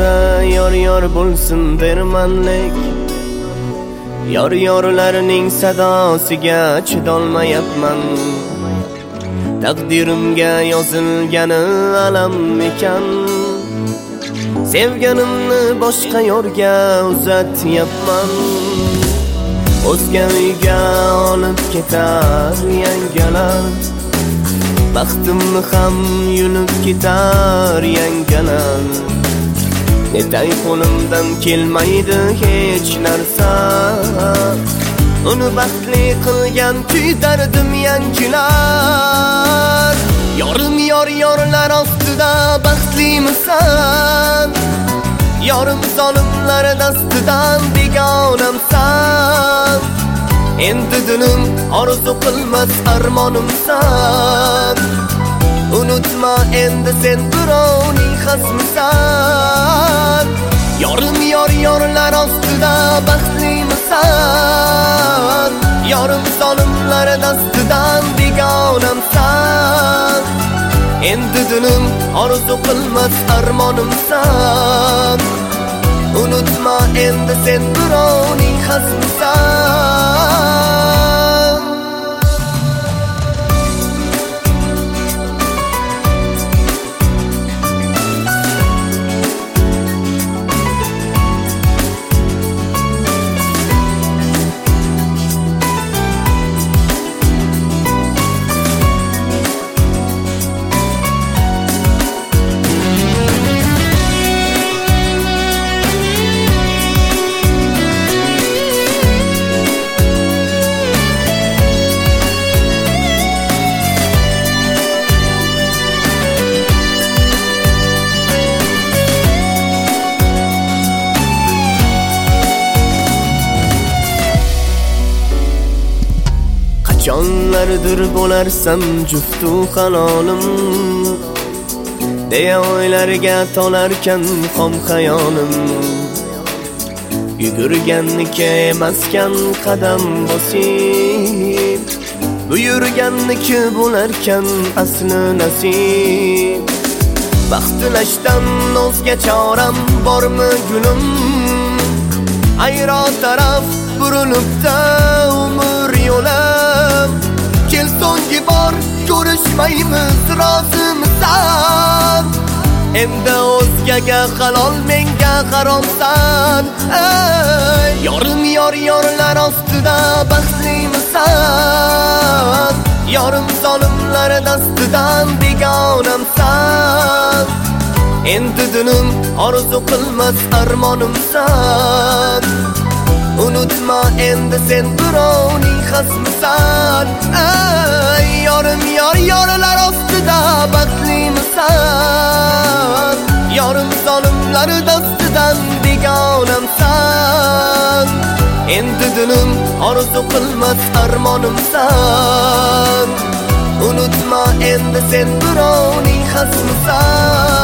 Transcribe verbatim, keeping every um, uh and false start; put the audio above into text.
ko'zimda yor yor bo'lsin dermanlik. Yor yorlarning sadosiga chidolmayapman. Taqdirimga yozilgani alam ekan. Sevganimni boshqa yorga uzatyapman. O'zga uyga olib ketar yangalar. Baxtimni ham yulib ketar yangalar. Netay qo'limdan kelmaydi hech narsa. Uni baxtli qilgan kuydardim yangilar. Yorim yor yorlar ostida baxtlimisan? Yorim zolimlar dastidan begonamsan. Endi dilim orzu qilmas armonimsan. Unutma endi sen birovning xasmisan. Yorim yor yorlar ostida baxtlimisan? Yorim zolimlar dastidan begonamsan. Endi dilim orzu qilmas armonimsan. Unutma endi sen birovning xasmisan. Qachonlardir bo'larsan juftu halolim, deya o'ylarga tolarkan xom xayolim. Yugurganniki emaskan qadam bosib, buyurganniki bo'larkan asli nasib. Baxt tilashdan o'zga choram bormi gulim? Ayro taraf burilibdi umr yo'lim. Kel so'nggi bor ko'rishmaymiz, rozimisan? Endi o'zgaga halol, menga haromsan. Ey, yorim yor yorlar ostida baxtlimisan? Yorim zolimlar dastidan begonamsan. Endi dilim orzu qilmas armonimsan. Unutma endi sen birovning xasmisan. Ey, yorim yor yorlar ostida baxtlimisan? Yorim zolimlar dastidan begonamsan. Endi dilim orzu qilmas armonimsan. Unutma endi sen birovning xasmisan.